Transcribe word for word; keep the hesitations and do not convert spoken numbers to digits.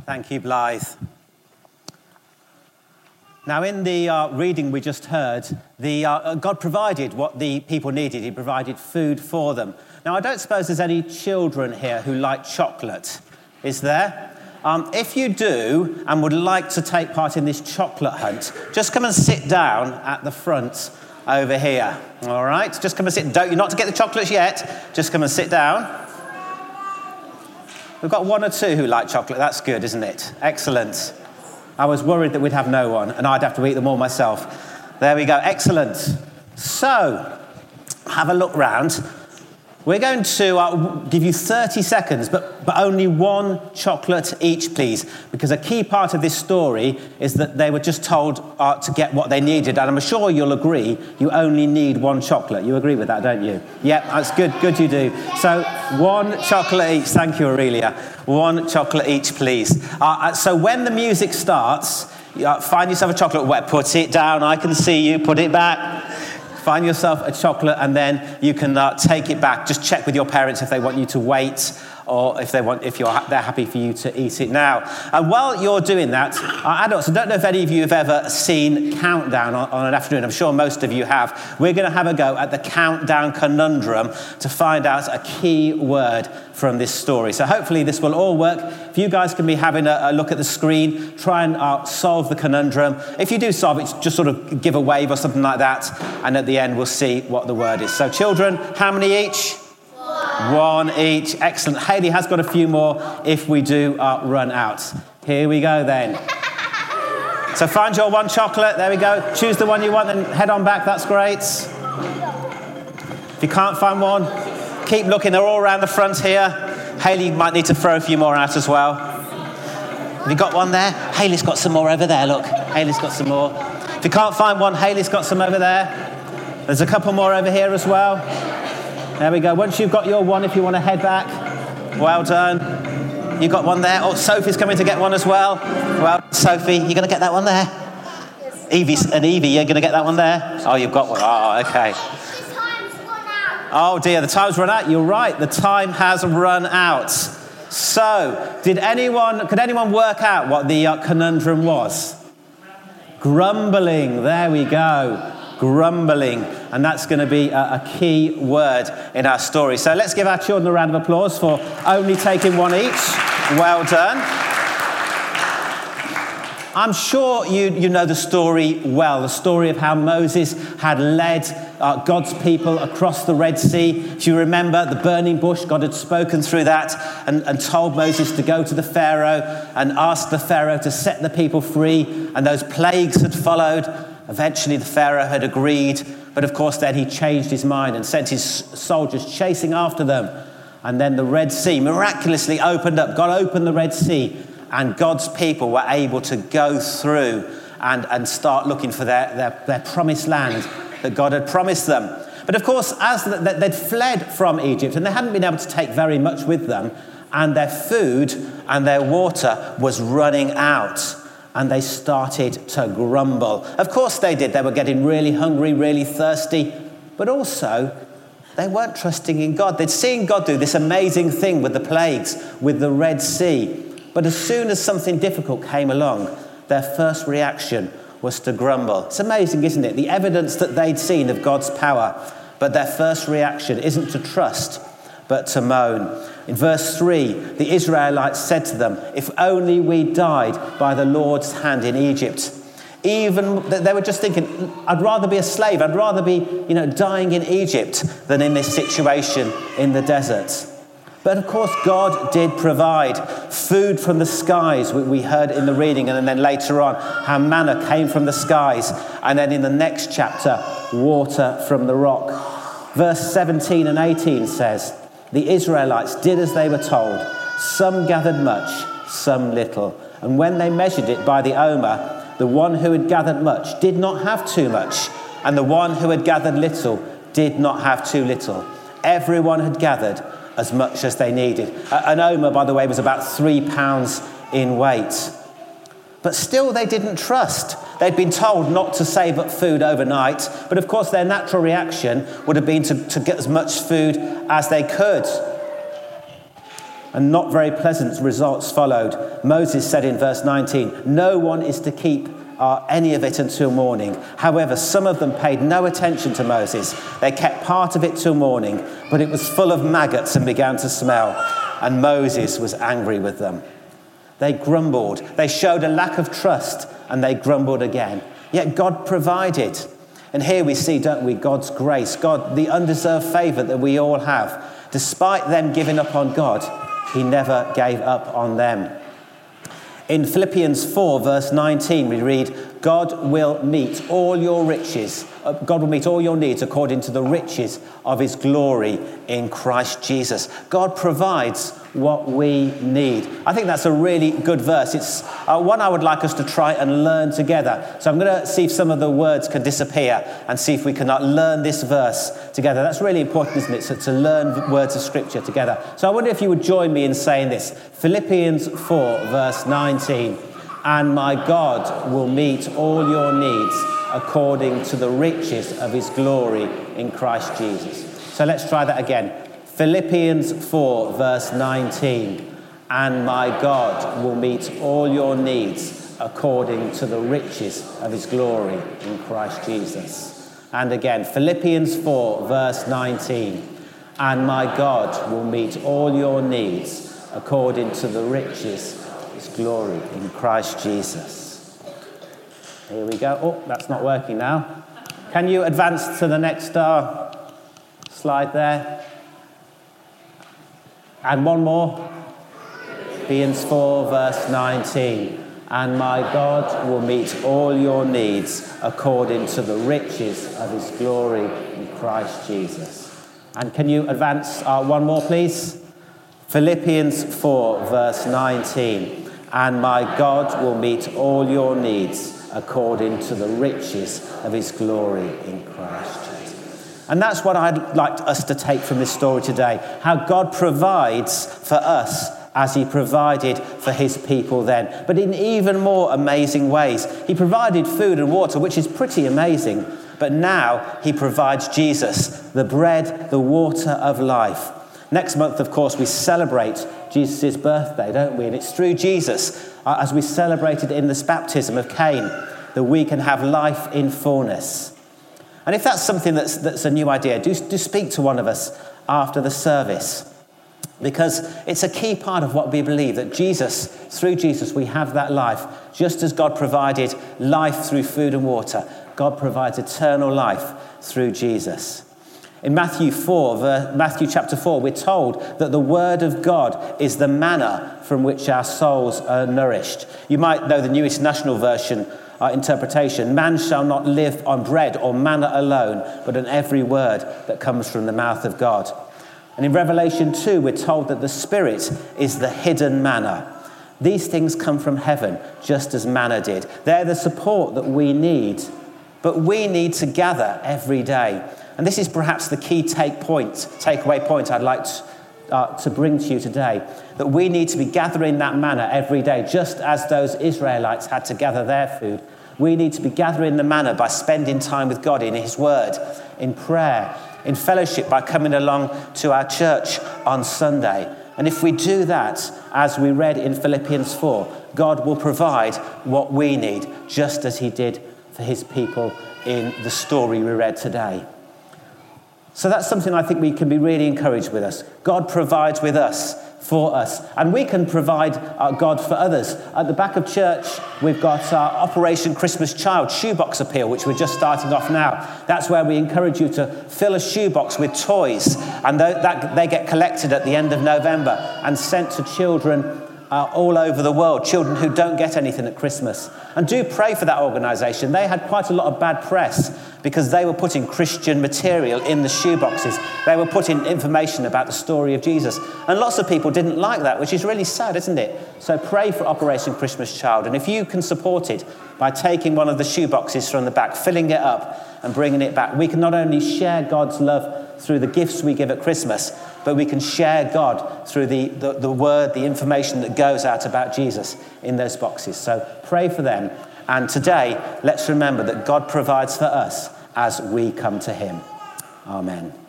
Thank you, Blythe. Now, in the uh, reading we just heard, the, uh, God provided what the people needed. He provided food for them. Now, I don't suppose there's any children here who like chocolate, is there? Um, if you do and would like to take part in this chocolate hunt, just come and sit down at the front over here, all right? Just come and sit. Don't, you're not to get the chocolates yet. Just come and sit down. We've got one or two who like chocolate. That's good, isn't it? Excellent. I was worried that we'd have no one, and I'd have to eat them all myself. There we go. Excellent. So, have a look round. We're going to uh, give you thirty seconds, but, but only one chocolate each, please, because a key part of this story is that they were just told uh, to get what they needed, and I'm sure you'll agree you only need one chocolate. You agree with that, don't you? Yep, that's good. Good you do. So one chocolate each. Thank you, Aurelia. One chocolate each, please. Uh, so when the music starts, uh, find yourself a chocolate. Well, put it down. I can see you. Put it back. Find yourself a chocolate, and then you can uh, take it back. Just check with your parents if they want you to wait, or if they want, if you're ha- they're happy for you to eat it now. And while you're doing that, uh, adults, I don't know if any of you have ever seen Countdown on, on an afternoon. I'm sure most of you have. We're going to have a go at the Countdown conundrum to find out a key word from this story. So hopefully this will all work. If you guys can be having a, a look at the screen, try and uh, solve the conundrum. If you do solve it, just sort of give a wave or something like that, and at the end we'll see what the word is. So children, how many each? One. One each. Excellent. Hayley has got a few more if we do uh, run out. Here we go then. So find your one chocolate. There we go. Choose the one you want, then head on back. That's great. If you can't find one, keep looking. They're all around the front here. Hayley might need to throw a few more out as well. Have you got one there? Hayley's got some more over there, look. Hayley's got some more. If you can't find one, Hayley's got some over there. There's a couple more over here as well. There we go. Once you've got your one, if you want to head back. Well done. You got one there. Oh, Sophie's coming to get one as well. Well, Sophie, you going to get that one there? Yes. Evie, and Evie, you're going to get that one there? Oh, you've got one. Oh, okay. Oh dear, the time's run out. You're right, the time has run out. So, did anyone, could anyone work out what the uh, conundrum was? Grumbling, there we go. Grumbling. And that's going to be a, a key word in our story. So let's give our children a round of applause for only taking one each. Well done. I'm sure you, you know the story well, the story of how Moses had led uh, God's people across the Red Sea. If you remember the burning bush, God had spoken through that and, and told Moses to go to the Pharaoh and ask the Pharaoh to set the people free, and those plagues had followed. Eventually the Pharaoh had agreed, but of course then he changed his mind and sent his soldiers chasing after them. And then the Red Sea miraculously opened up. God opened the Red Sea, and God's people were able to go through and, and start looking for their, their, their promised land that God had promised them. But of course, as the, they'd fled from Egypt, and they hadn't been able to take very much with them, and their food and their water was running out, and they started to grumble. Of course they did. They were getting really hungry, really thirsty, but also they weren't trusting in God. They'd seen God do this amazing thing with the plagues, with the Red Sea. But as soon as something difficult came along, their first reaction was to grumble. It's amazing, isn't it? The evidence that they'd seen of God's power, but their first reaction isn't to trust, but to moan. In verse three, the Israelites said to them, "If only we died by the Lord's hand in Egypt." Even they were just thinking, I'd rather be a slave. I'd rather be, you know, dying in Egypt than in this situation in the desert. But of course, God did provide food from the skies. We heard in the reading, and then later on, how manna came from the skies. And then in the next chapter, water from the rock. Verse seventeen and eighteen says, the Israelites did as they were told. Some gathered much, some little. And when they measured it by the omer, the one who had gathered much did not have too much, and the one who had gathered little did not have too little. Everyone had gathered as much as they needed. An omer, by the way, was about three pounds in weight. But still they didn't trust. They'd been told not to save up food overnight, but of course their natural reaction would have been to, to get as much food as they could. And not very pleasant results followed. Moses said in verse nineteen, no one is to keep uh, any of it until morning. However, some of them paid no attention to Moses. They kept part of it till morning, but it was full of maggots and began to smell. And Moses was angry with them. They grumbled. They showed a lack of trust, and they grumbled again. Yet God provided. And here we see, don't we, God's grace, God, the undeserved favour that we all have. Despite them giving up on God, he never gave up on them. In Philippians four, verse nineteen, we read, God will meet all your riches. Uh, God will meet all your needs according to the riches of his glory in Christ Jesus. God provides what we need. I think that's a really good verse. It's uh, one I would like us to try and learn together. So I'm going to see if some of the words can disappear and see if we can uh, learn this verse together. That's really important, isn't it? So to learn words of scripture together. So I wonder if you would join me in saying this. Philippians four, verse nineteen. And my God will meet all your needs according to the riches of his glory in Christ Jesus. So let's try that again. Philippians four, verse nineteen. And my God will meet all your needs according to the riches of his glory in Christ Jesus. And again, Philippians four, verse nineteen. And my God will meet all your needs according to the riches of his glory in Christ Jesus. Here we go. Oh, that's not working now. Can you advance to the next uh, slide there? And one more. Philippians four, verse nineteen. And my God will meet all your needs according to the riches of his glory in Christ Jesus. And can you advance uh, one more, please? Philippians four, verse nineteen. And my God will meet all your needs according to the riches of his glory in Christ Jesus. And that's what I'd like us to take from this story today. How God provides for us as he provided for his people then. But in even more amazing ways. He provided food and water, which is pretty amazing. But now he provides Jesus, the bread, the water of life. Next month, of course, we celebrate Jesus' birthday, don't we? And it's through Jesus, uh, as we celebrated in this baptism of Cain, that we can have life in fullness. And if that's something that's, that's a new idea, do, do speak to one of us after the service. Because it's a key part of what we believe, that Jesus, through Jesus, we have that life. Just as God provided life through food and water, God provides eternal life through Jesus. In Matthew four, Matthew chapter four, we're told that the word of God is the manna from which our souls are nourished. You might know the New International Version uh, interpretation. Man shall not live on bread or manna alone, but on every word that comes from the mouth of God. And in Revelation two, we're told that the Spirit is the hidden manna. These things come from heaven, just as manna did. They're the support that we need, but we need to gather every day. And this is perhaps the key take point, takeaway point I'd like to, uh, to bring to you today, that we need to be gathering that manna every day, just as those Israelites had to gather their food. We need to be gathering the manna by spending time with God in his word, in prayer, in fellowship, by coming along to our church on Sunday. And if we do that, as we read in Philippians four, God will provide what we need, just as he did for his people in the story we read today. So that's something I think we can be really encouraged with us. God provides with us, for us. And we can provide uh, God for others. At the back of church, we've got our Operation Christmas Child shoebox appeal, which we're just starting off now. That's where we encourage you to fill a shoebox with toys. And th- that, they get collected at the end of November and sent to children Uh, all over the world, children who don't get anything at Christmas. And do pray for that organisation. They had quite a lot of bad press because they were putting Christian material in the shoeboxes. They were putting information about the story of Jesus. And lots of people didn't like that, which is really sad, isn't it? So pray for Operation Christmas Child. And if you can support it by taking one of the shoeboxes from the back, filling it up and bringing it back, we can not only share God's love through the gifts we give at Christmas, but we can share God through the, the, the word, the information that goes out about Jesus in those boxes. So pray for them. And today, let's remember that God provides for us as we come to him. Amen.